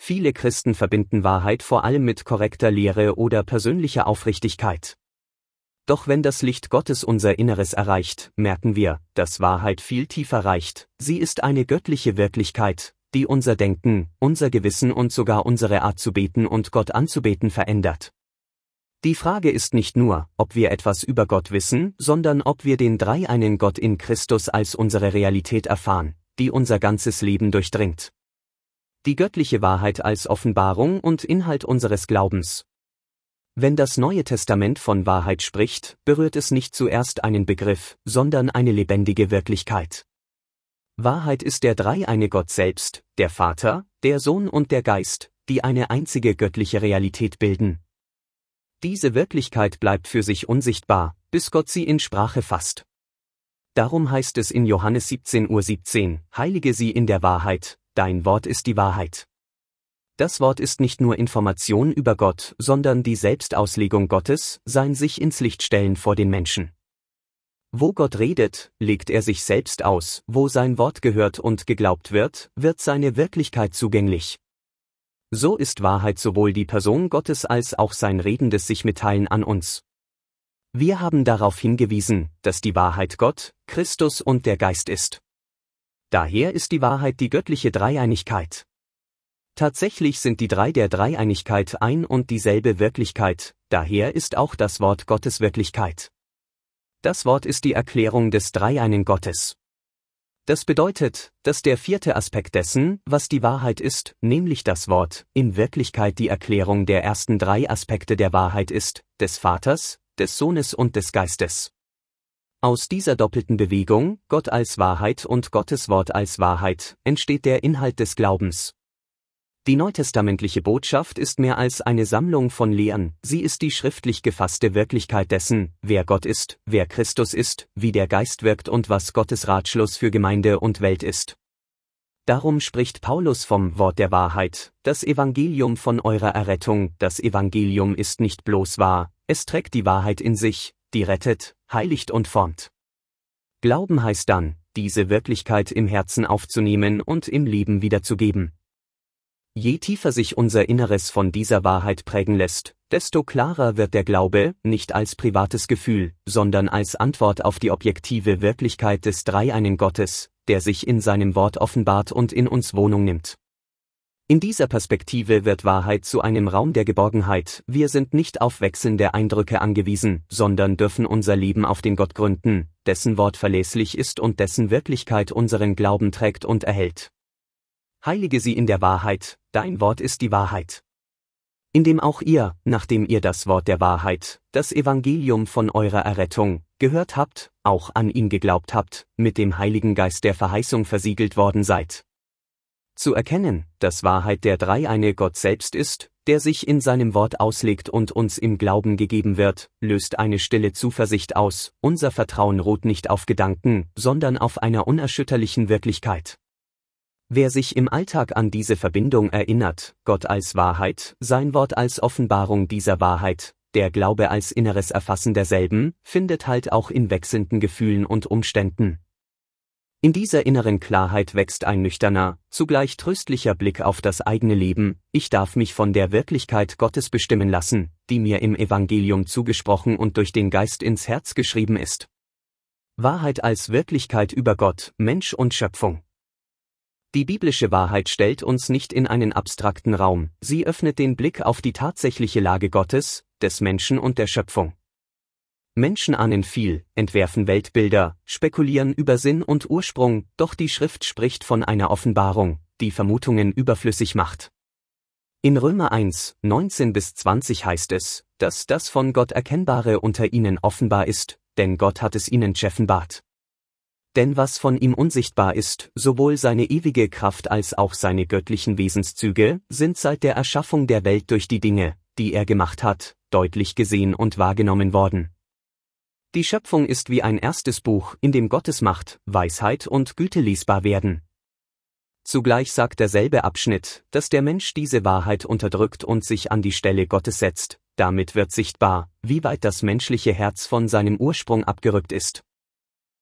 Viele Christen verbinden Wahrheit vor allem mit korrekter Lehre oder persönlicher Aufrichtigkeit. Doch wenn das Licht Gottes unser Inneres erreicht, merken wir, dass Wahrheit viel tiefer reicht. Sie ist eine göttliche Wirklichkeit, die unser Denken, unser Gewissen und sogar unsere Art zu beten und Gott anzubeten verändert. Die Frage ist nicht nur, ob wir etwas über Gott wissen, sondern ob wir den dreieinen Gott in Christus als unsere Realität erfahren, die unser ganzes Leben durchdringt. Die göttliche Wahrheit als Offenbarung und Inhalt unseres Glaubens. Wenn das Neue Testament von Wahrheit spricht, berührt es nicht zuerst einen Begriff, sondern eine lebendige Wirklichkeit. Wahrheit ist der dreieine Gott selbst, der Vater, der Sohn und der Geist, die eine einzige göttliche Realität bilden. Diese Wirklichkeit bleibt für sich unsichtbar, bis Gott sie in Sprache fasst. Darum heißt es in Johannes 17:17, heilige sie in der Wahrheit, dein Wort ist die Wahrheit. Das Wort ist nicht nur Information über Gott, sondern die Selbstauslegung Gottes, sein sich ins Licht stellen vor den Menschen. Wo Gott redet, legt er sich selbst aus, wo sein Wort gehört und geglaubt wird, wird seine Wirklichkeit zugänglich. So ist Wahrheit sowohl die Person Gottes als auch sein redendes sich Mitteilen an uns. Wir haben darauf hingewiesen, dass die Wahrheit Gott, Christus und der Geist ist. Daher ist die Wahrheit die göttliche Dreieinigkeit. Tatsächlich sind die drei der Dreieinigkeit ein und dieselbe Wirklichkeit, daher ist auch das Wort Gottes Wirklichkeit. Das Wort ist die Erklärung des dreieinen Gottes. Das bedeutet, dass der vierte Aspekt dessen, was die Wahrheit ist, nämlich das Wort, in Wirklichkeit die Erklärung der ersten drei Aspekte der Wahrheit ist, des Vaters, des Sohnes und des Geistes. Aus dieser doppelten Bewegung, Gott als Wahrheit und Gottes Wort als Wahrheit, entsteht der Inhalt des Glaubens. Die neutestamentliche Botschaft ist mehr als eine Sammlung von Lehren, sie ist die schriftlich gefasste Wirklichkeit dessen, wer Gott ist, wer Christus ist, wie der Geist wirkt und was Gottes Ratschluss für Gemeinde und Welt ist. Darum spricht Paulus vom Wort der Wahrheit, das Evangelium von eurer Errettung, das Evangelium ist nicht bloß wahr, es trägt die Wahrheit in sich, die rettet, heiligt und formt. Glauben heißt dann, diese Wirklichkeit im Herzen aufzunehmen und im Leben wiederzugeben. Je tiefer sich unser Inneres von dieser Wahrheit prägen lässt, desto klarer wird der Glaube, nicht als privates Gefühl, sondern als Antwort auf die objektive Wirklichkeit des dreieinen Gottes, der sich in seinem Wort offenbart und in uns Wohnung nimmt. In dieser Perspektive wird Wahrheit zu einem Raum der Geborgenheit, wir sind nicht auf wechselnde Eindrücke angewiesen, sondern dürfen unser Leben auf den Gott gründen, dessen Wort verlässlich ist und dessen Wirklichkeit unseren Glauben trägt und erhält. Heilige sie in der Wahrheit, dein Wort ist die Wahrheit. Indem auch ihr, nachdem ihr das Wort der Wahrheit, das Evangelium von eurer Errettung, gehört habt, auch an ihn geglaubt habt, mit dem Heiligen Geist der Verheißung versiegelt worden seid. Zu erkennen, dass Wahrheit der dreieine Gott selbst ist, der sich in seinem Wort auslegt und uns im Glauben gegeben wird, löst eine stille Zuversicht aus, unser Vertrauen ruht nicht auf Gedanken, sondern auf einer unerschütterlichen Wirklichkeit. Wer sich im Alltag an diese Verbindung erinnert, Gott als Wahrheit, sein Wort als Offenbarung dieser Wahrheit, der Glaube als inneres Erfassen derselben, findet Halt auch in wechselnden Gefühlen und Umständen. In dieser inneren Klarheit wächst ein nüchterner, zugleich tröstlicher Blick auf das eigene Leben, ich darf mich von der Wirklichkeit Gottes bestimmen lassen, die mir im Evangelium zugesprochen und durch den Geist ins Herz geschrieben ist. Wahrheit als Wirklichkeit über Gott, Mensch und Schöpfung. Die biblische Wahrheit stellt uns nicht in einen abstrakten Raum, sie öffnet den Blick auf die tatsächliche Lage Gottes, des Menschen und der Schöpfung. Menschen ahnen viel, entwerfen Weltbilder, spekulieren über Sinn und Ursprung, doch die Schrift spricht von einer Offenbarung, die Vermutungen überflüssig macht. In Römer 1, 19-20 heißt es, dass das von Gott Erkennbare unter ihnen offenbar ist, denn Gott hat es ihnen offenbart. Denn was von ihm unsichtbar ist, sowohl seine ewige Kraft als auch seine göttlichen Wesenszüge, sind seit der Erschaffung der Welt durch die Dinge, die er gemacht hat, deutlich gesehen und wahrgenommen worden. Die Schöpfung ist wie ein erstes Buch, in dem Gottes Macht, Weisheit und Güte lesbar werden. Zugleich sagt derselbe Abschnitt, dass der Mensch diese Wahrheit unterdrückt und sich an die Stelle Gottes setzt, damit wird sichtbar, wie weit das menschliche Herz von seinem Ursprung abgerückt ist.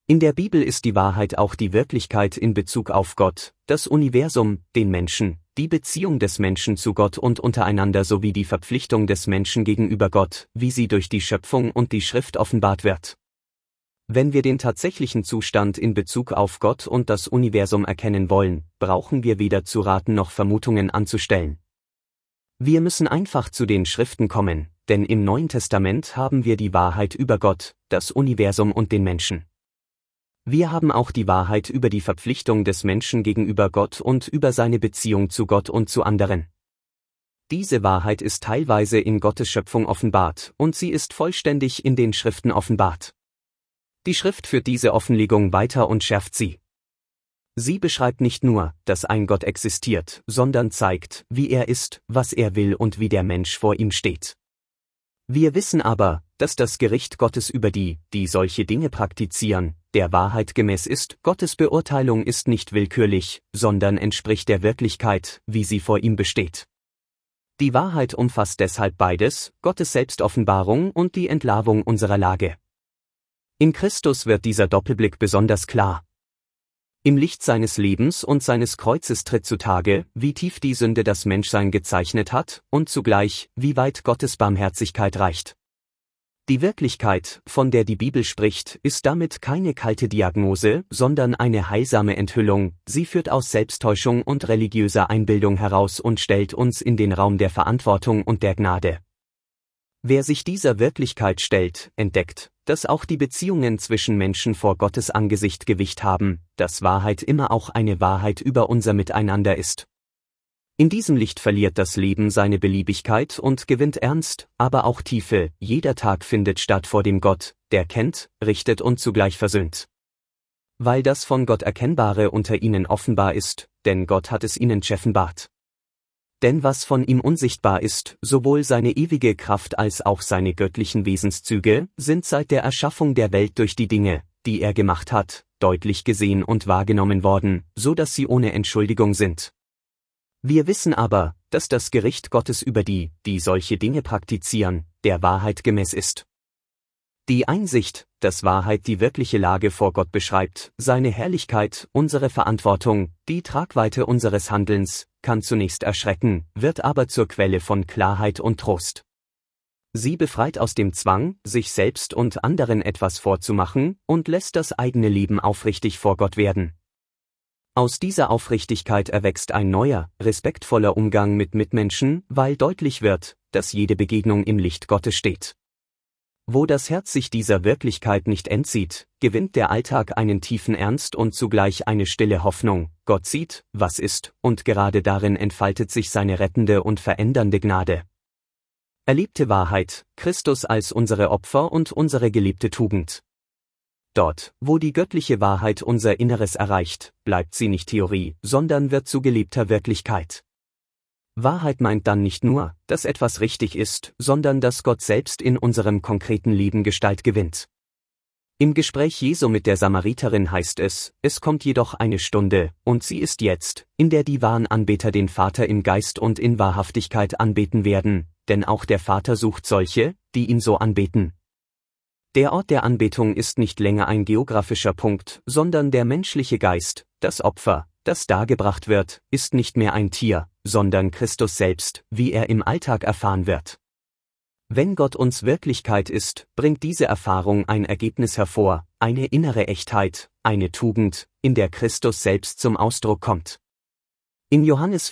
In der Bibel ist die Wahrheit auch die Wirklichkeit in Bezug auf Gott, das Universum, den Menschen, die Beziehung des Menschen zu Gott und untereinander sowie die Verpflichtung des Menschen gegenüber Gott, wie sie durch die Schöpfung und die Schrift offenbart wird. Wenn wir den tatsächlichen Zustand in Bezug auf Gott und das Universum erkennen wollen, brauchen wir weder zu raten noch Vermutungen anzustellen. Wir müssen einfach zu den Schriften kommen, denn im Neuen Testament haben wir die Wahrheit über Gott, das Universum und den Menschen. Wir haben auch die Wahrheit über die Verpflichtung des Menschen gegenüber Gott und über seine Beziehung zu Gott und zu anderen. Diese Wahrheit ist teilweise in Gottes Schöpfung offenbart und sie ist vollständig in den Schriften offenbart. Die Schrift führt diese Offenlegung weiter und schärft sie. Sie beschreibt nicht nur, dass ein Gott existiert, sondern zeigt, wie er ist, was er will und wie der Mensch vor ihm steht. Wir wissen aber, dass das Gericht Gottes über die solche Dinge praktizieren, der Wahrheit gemäß ist. Gottes Beurteilung ist nicht willkürlich, sondern entspricht der Wirklichkeit, wie sie vor ihm besteht. Die Wahrheit umfasst deshalb beides, Gottes Selbstoffenbarung und die Entlarvung unserer Lage. In Christus wird dieser Doppelblick besonders klar. Im Licht seines Lebens und seines Kreuzes tritt zutage, wie tief die Sünde das Menschsein gezeichnet hat und zugleich, wie weit Gottes Barmherzigkeit reicht. Die Wirklichkeit, von der die Bibel spricht, ist damit keine kalte Diagnose, sondern eine heilsame Enthüllung. Sie führt aus Selbsttäuschung und religiöser Einbildung heraus und stellt uns in den Raum der Verantwortung und der Gnade. Wer sich dieser Wirklichkeit stellt, entdeckt, dass auch die Beziehungen zwischen Menschen vor Gottes Angesicht Gewicht haben, dass Wahrheit immer auch eine Wahrheit über unser Miteinander ist. In diesem Licht verliert das Leben seine Beliebigkeit und gewinnt Ernst, aber auch Tiefe. Jeder Tag findet statt vor dem Gott, der kennt, richtet und zugleich versöhnt. Weil das von Gott Erkennbare unter ihnen offenbar ist, denn Gott hat es ihnen offenbart. Denn was von ihm unsichtbar ist, sowohl seine ewige Kraft als auch seine göttlichen Wesenszüge, sind seit der Erschaffung der Welt durch die Dinge, die er gemacht hat, deutlich gesehen und wahrgenommen worden, so dass sie ohne Entschuldigung sind. Wir wissen aber, dass das Gericht Gottes über die solche Dinge praktizieren, der Wahrheit gemäß ist. Die Einsicht, dass Wahrheit die wirkliche Lage vor Gott beschreibt, seine Herrlichkeit, unsere Verantwortung, die Tragweite unseres Handelns, kann zunächst erschrecken, wird aber zur Quelle von Klarheit und Trost. Sie befreit aus dem Zwang, sich selbst und anderen etwas vorzumachen, und lässt das eigene Leben aufrichtig vor Gott werden. Aus dieser Aufrichtigkeit erwächst ein neuer, respektvoller Umgang mit Mitmenschen, weil deutlich wird, dass jede Begegnung im Licht Gottes steht. Wo das Herz sich dieser Wirklichkeit nicht entzieht, gewinnt der Alltag einen tiefen Ernst und zugleich eine stille Hoffnung. Gott sieht, was ist, und gerade darin entfaltet sich seine rettende und verändernde Gnade. Erlebte Wahrheit, Christus als unsere Opfer und unsere geliebte Tugend. Dort, wo die göttliche Wahrheit unser Inneres erreicht, bleibt sie nicht Theorie, sondern wird zu gelebter Wirklichkeit. Wahrheit meint dann nicht nur, dass etwas richtig ist, sondern dass Gott selbst in unserem konkreten Leben Gestalt gewinnt. Im Gespräch Jesu mit der Samariterin heißt es kommt jedoch eine Stunde, und sie ist jetzt, in der die wahren Anbeter den Vater im Geist und in Wahrhaftigkeit anbeten werden, denn auch der Vater sucht solche, die ihn so anbeten. Der Ort der Anbetung ist nicht länger ein geografischer Punkt, sondern der menschliche Geist, das Opfer, das dargebracht wird, ist nicht mehr ein Tier, sondern Christus selbst, wie er im Alltag erfahren wird. Wenn Gott uns Wirklichkeit ist, bringt diese Erfahrung ein Ergebnis hervor, eine innere Echtheit, eine Tugend, in der Christus selbst zum Ausdruck kommt. In Johannes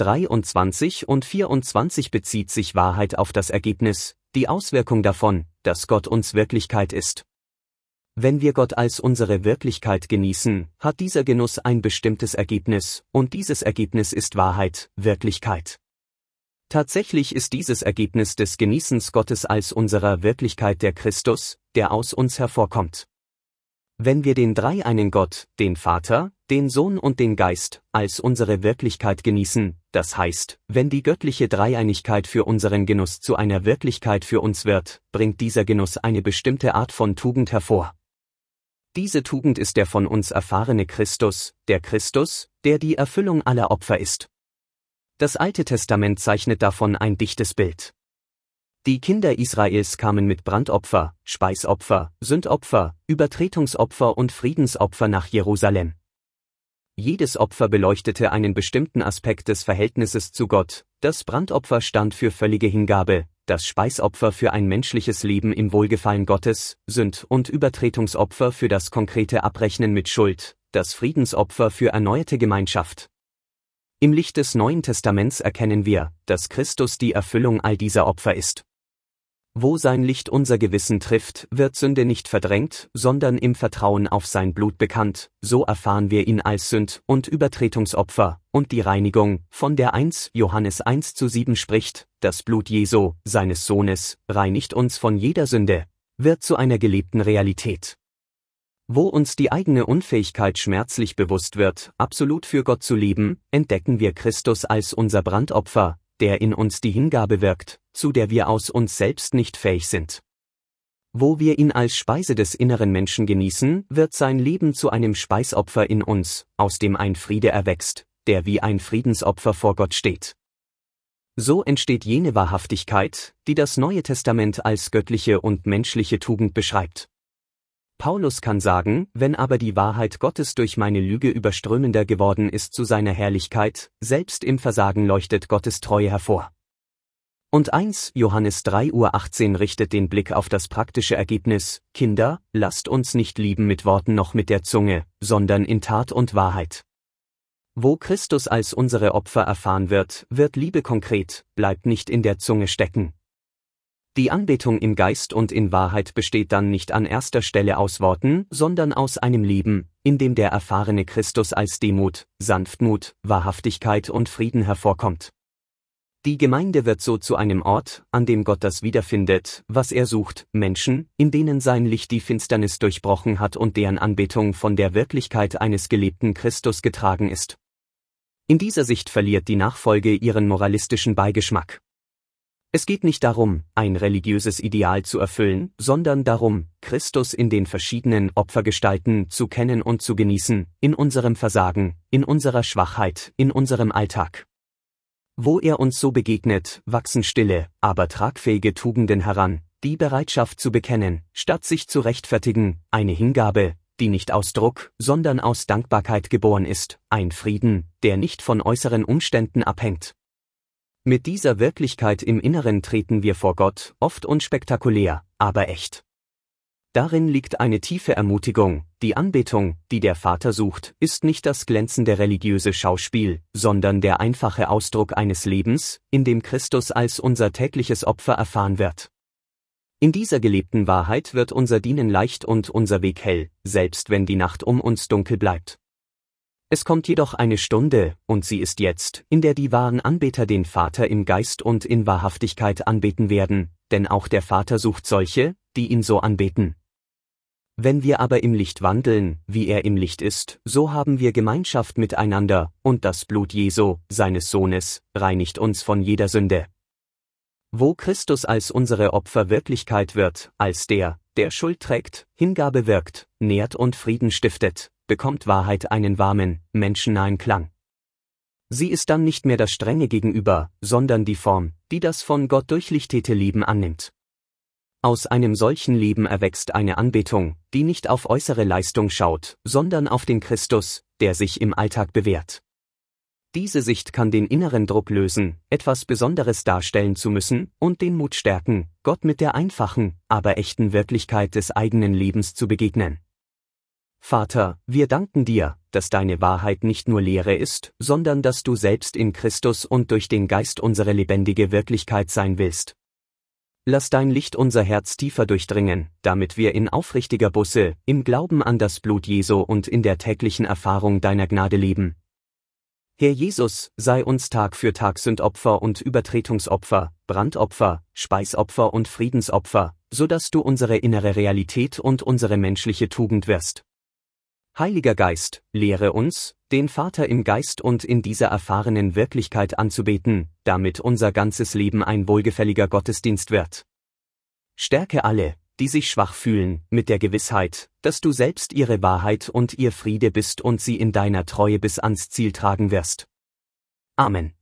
4:23 und 24 bezieht sich Wahrheit auf das Ergebnis, die Auswirkung davon, dass Gott uns Wirklichkeit ist. Wenn wir Gott als unsere Wirklichkeit genießen, hat dieser Genuss ein bestimmtes Ergebnis, und dieses Ergebnis ist Wahrheit, Wirklichkeit. Tatsächlich ist dieses Ergebnis des Genießens Gottes als unserer Wirklichkeit der Christus, der aus uns hervorkommt. Wenn wir den dreieinen Gott, den Vater, den Sohn und den Geist, als unsere Wirklichkeit genießen, das heißt, wenn die göttliche Dreieinigkeit für unseren Genuss zu einer Wirklichkeit für uns wird, bringt dieser Genuss eine bestimmte Art von Tugend hervor. Diese Tugend ist der von uns erfahrene Christus, der die Erfüllung aller Opfer ist. Das Alte Testament zeichnet davon ein dichtes Bild. Die Kinder Israels kamen mit Brandopfer, Speisopfer, Sündopfer, Übertretungsopfer und Friedensopfer nach Jerusalem. Jedes Opfer beleuchtete einen bestimmten Aspekt des Verhältnisses zu Gott. Das Brandopfer stand für völlige Hingabe, das Speisopfer für ein menschliches Leben im Wohlgefallen Gottes, Sünd- und Übertretungsopfer für das konkrete Abrechnen mit Schuld, das Friedensopfer für erneuerte Gemeinschaft. Im Licht des Neuen Testaments erkennen wir, dass Christus die Erfüllung all dieser Opfer ist. Wo sein Licht unser Gewissen trifft, wird Sünde nicht verdrängt, sondern im Vertrauen auf sein Blut bekannt, so erfahren wir ihn als Sünd- und Übertretungsopfer, und die Reinigung, von der 1 Johannes 1:7 spricht, das Blut Jesu, seines Sohnes, reinigt uns von jeder Sünde, wird zu einer gelebten Realität. Wo uns die eigene Unfähigkeit schmerzlich bewusst wird, absolut für Gott zu leben, entdecken wir Christus als unser Brandopfer, der in uns die Hingabe wirkt, zu der wir aus uns selbst nicht fähig sind. Wo wir ihn als Speise des inneren Menschen genießen, wird sein Leben zu einem Speisopfer in uns, aus dem ein Friede erwächst, der wie ein Friedensopfer vor Gott steht. So entsteht jene Wahrhaftigkeit, die das Neue Testament als göttliche und menschliche Tugend beschreibt. Paulus kann sagen, wenn aber die Wahrheit Gottes durch meine Lüge überströmender geworden ist zu seiner Herrlichkeit, selbst im Versagen leuchtet Gottes Treue hervor. Und 1 Johannes 3:18 richtet den Blick auf das praktische Ergebnis: Kinder, lasst uns nicht lieben mit Worten noch mit der Zunge, sondern in Tat und Wahrheit. Wo Christus als unsere Opfer erfahren wird, wird Liebe konkret, bleibt nicht in der Zunge stecken. Die Anbetung im Geist und in Wahrheit besteht dann nicht an erster Stelle aus Worten, sondern aus einem Leben, in dem der erfahrene Christus als Demut, Sanftmut, Wahrhaftigkeit und Frieden hervorkommt. Die Gemeinde wird so zu einem Ort, an dem Gott das wiederfindet, was er sucht, Menschen, in denen sein Licht die Finsternis durchbrochen hat und deren Anbetung von der Wirklichkeit eines gelebten Christus getragen ist. In dieser Sicht verliert die Nachfolge ihren moralistischen Beigeschmack. Es geht nicht darum, ein religiöses Ideal zu erfüllen, sondern darum, Christus in den verschiedenen Opfergestalten zu kennen und zu genießen, in unserem Versagen, in unserer Schwachheit, in unserem Alltag. Wo er uns so begegnet, wachsen stille, aber tragfähige Tugenden heran, die Bereitschaft zu bekennen, statt sich zu rechtfertigen, eine Hingabe, die nicht aus Druck, sondern aus Dankbarkeit geboren ist, ein Frieden, der nicht von äußeren Umständen abhängt. Mit dieser Wirklichkeit im Inneren treten wir vor Gott, oft unspektakulär, aber echt. Darin liegt eine tiefe Ermutigung: Die Anbetung, die der Vater sucht, ist nicht das glänzende religiöse Schauspiel, sondern der einfache Ausdruck eines Lebens, in dem Christus als unser tägliches Opfer erfahren wird. In dieser gelebten Wahrheit wird unser Dienen leicht und unser Weg hell, selbst wenn die Nacht um uns dunkel bleibt. Es kommt jedoch eine Stunde, und sie ist jetzt, in der die wahren Anbeter den Vater im Geist und in Wahrhaftigkeit anbeten werden, denn auch der Vater sucht solche, die ihn so anbeten. Wenn wir aber im Licht wandeln, wie er im Licht ist, so haben wir Gemeinschaft miteinander, und das Blut Jesu, seines Sohnes, reinigt uns von jeder Sünde. Wo Christus als unsere Opfer Wirklichkeit wird, als der Schuld trägt, Hingabe wirkt, nährt und Frieden stiftet, bekommt Wahrheit einen warmen, menschennahen Klang. Sie ist dann nicht mehr das strenge Gegenüber, sondern die Form, die das von Gott durchlichtete Leben annimmt. Aus einem solchen Leben erwächst eine Anbetung, die nicht auf äußere Leistung schaut, sondern auf den Christus, der sich im Alltag bewährt. Diese Sicht kann den inneren Druck lösen, etwas Besonderes darstellen zu müssen, und den Mut stärken, Gott mit der einfachen, aber echten Wirklichkeit des eigenen Lebens zu begegnen. Vater, wir danken dir, dass deine Wahrheit nicht nur Lehre ist, sondern dass du selbst in Christus und durch den Geist unsere lebendige Wirklichkeit sein willst. Lass dein Licht unser Herz tiefer durchdringen, damit wir in aufrichtiger Buße, im Glauben an das Blut Jesu und in der täglichen Erfahrung deiner Gnade leben. Herr Jesus, sei uns Tag für Tag Sündopfer und Übertretungsopfer, Brandopfer, Speisopfer und Friedensopfer, so dass du unsere innere Realität und unsere menschliche Tugend wirst. Heiliger Geist, lehre uns, den Vater im Geist und in dieser erfahrenen Wirklichkeit anzubeten, damit unser ganzes Leben ein wohlgefälliger Gottesdienst wird. Stärke alle, die sich schwach fühlen, mit der Gewissheit, dass du selbst ihre Wahrheit und ihr Friede bist und sie in deiner Treue bis ans Ziel tragen wirst. Amen.